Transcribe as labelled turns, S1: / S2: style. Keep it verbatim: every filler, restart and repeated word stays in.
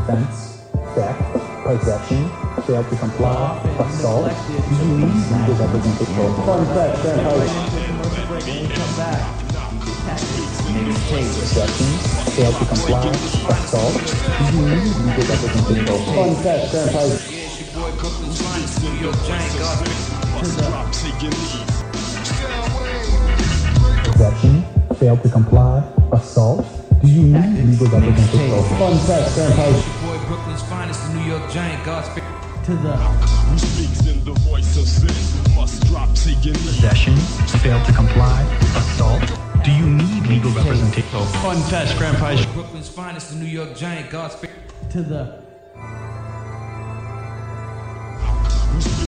S1: offense, theft, possession, fail to comply, assault, do you need legal representation?
S2: Fun fact, grandpa.
S1: Possession, fail to comply, assault, do you need legal representation?
S2: Fun fact, grandpa.
S1: Possession, fail to comply, assault, do you need legal representation?
S2: Fun fact, grandpa.
S3: Boy, Brooklyn's finest, the New York Giant, Godspeed.
S2: To the
S4: Who speaks in the voice of sin must drop to your knees.
S1: Possession, fail to comply, assault, do you need legal representation?
S2: fun fact, grandpa.
S3: Brooklyn's finest, the New York Giant, Godspeed.
S2: To the